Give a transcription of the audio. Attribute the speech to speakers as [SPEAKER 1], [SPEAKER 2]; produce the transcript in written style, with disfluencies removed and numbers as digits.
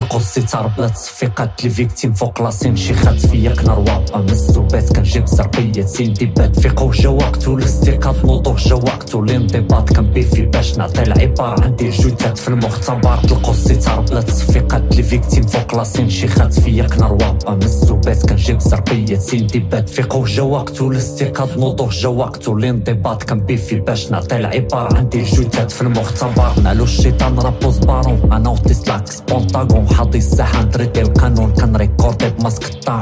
[SPEAKER 1] القصي تربلات الصفيقات لي فيكتيم فوق لاسين شي خات فيا كنروابا من السوبات كنجيب زربية سين ديبات فيقو جا وقتو الاستيقاظ نوضو جا وقتو الانضباط كنبيفي باش نعطي العبارة عندي جوتات في المختبر القصي تربلات الصفيقات لي فيكتيم فوق لاسين شي خات فيا كنروابا من السوبات كنجيب زربية سين ديبات فيقو جا وقتو الاستيقاظ نوضو جا وقتو الانضباط كنبيفي باش نعطي العبارة عندي جوتات في المختبر نالو الشيطان رابوز بارون انا وتيسلاك سبونتاغون حاضي الساحة ندري القانون كنريكوردي بماسك الطاعون